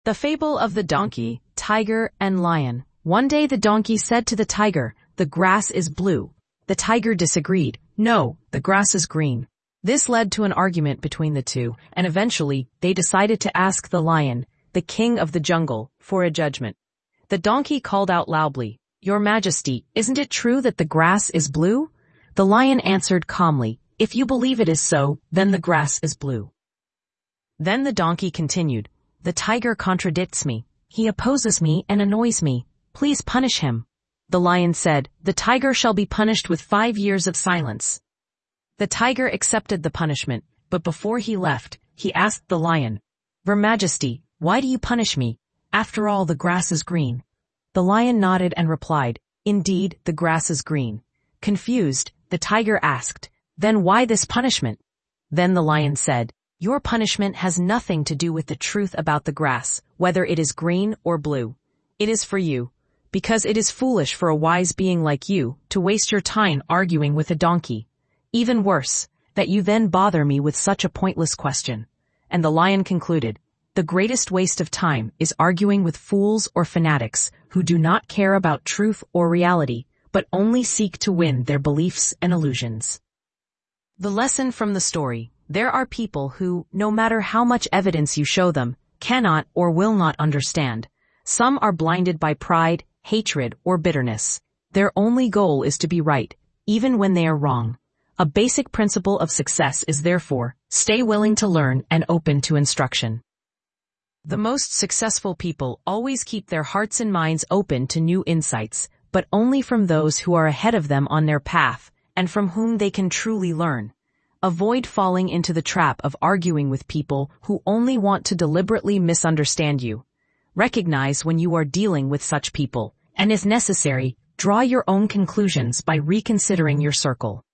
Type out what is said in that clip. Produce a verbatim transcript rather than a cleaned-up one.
The Fable of the Donkey, Tiger, and Lion. One day the donkey said to the tiger, "The grass is blue." The tiger disagreed. "No, the grass is green." This led to an argument between the two, and eventually they decided to ask the lion, the king of the jungle, for a judgment. The donkey called out loudly, "Your Majesty, isn't it true that the grass is blue?" The lion answered calmly, "If you believe it is so, then the grass is blue." Then the donkey continued, "The tiger contradicts me. He opposes me and annoys me. Please punish him." The lion said, "The tiger shall be punished with five years of silence." The tiger accepted the punishment, but before he left, he asked the lion, "Your Majesty, why do you punish me? After all, the grass is green." The lion nodded and replied, "Indeed, the grass is green." Confused, the tiger asked, "Then why this punishment?" Then the lion said, "Your punishment has nothing to do with the truth about the grass, whether it is green or blue. It is for you, because it is foolish for a wise being like you to waste your time arguing with a donkey. Even worse, that you then bother me with such a pointless question." And the lion concluded, "The greatest waste of time is arguing with fools or fanatics who do not care about truth or reality, but only seek to win their beliefs and illusions." The lesson from the story: there are people who, no matter how much evidence you show them, cannot or will not understand. Some are blinded by pride, hatred, or bitterness. Their only goal is to be right, even when they are wrong. A basic principle of success is therefore, stay willing to learn and open to instruction. The most successful people always keep their hearts and minds open to new insights, but only from those who are ahead of them on their path, and from whom they can truly learn. Avoid falling into the trap of arguing with people who only want to deliberately misunderstand you. Recognize when you are dealing with such people, and if necessary, draw your own conclusions by reconsidering your circle.